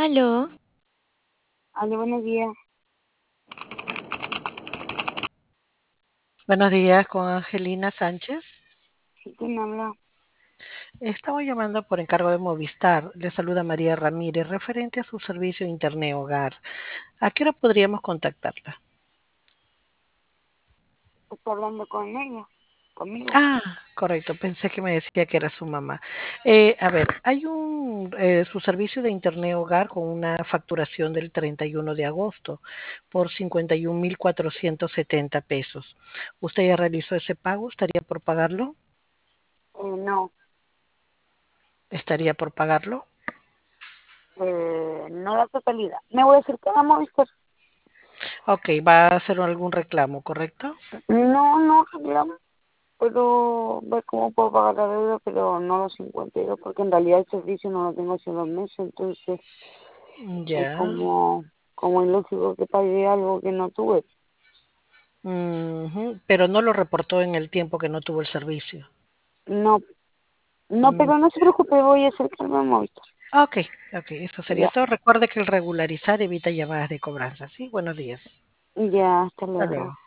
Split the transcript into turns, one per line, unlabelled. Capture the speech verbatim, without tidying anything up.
Aló,
Hola, buenos días.
Buenos días, con Angelina Sánchez.
¿Sí quién habla?
Estamos llamando por encargo de Movistar. Le saluda María Ramírez, referente a su servicio de Internet Hogar. ¿A qué hora podríamos contactarla?
Está hablando con ella, conmigo.
Ah, correcto, pensé que me decía que era su mamá. Eh, a ver, hay un eh, su servicio de Internet Hogar con una facturación del treinta y uno de agosto por cincuenta y un mil cuatrocientos setenta pesos. ¿Usted ya realizó ese pago? ¿Estaría por pagarlo?
Eh, no,
¿Estaría por pagarlo?
eh, no la totalidad. Me voy a acercar a Movistar.
Ok, va a hacer algún reclamo, ¿correcto?
No, no, reclamo, pero ver cómo puedo pagar la deuda, pero no los cincuenta y dos, porque en realidad el servicio no lo tengo hace dos meses, entonces es
Ya.
como, como ilógico que pague algo que no tuve.
Ujú, pero no lo reportó en el tiempo que no tuvo el servicio.
No, no,
Mm,
pero no se preocupe, voy a acercarme a Movistar.
ok, ok, eso sería
Ya,
todo. Recuerde que el regularizar evita llamadas de cobranza, ¿sí? Buenos días.
ya, hasta
Hasta
luego.
luego.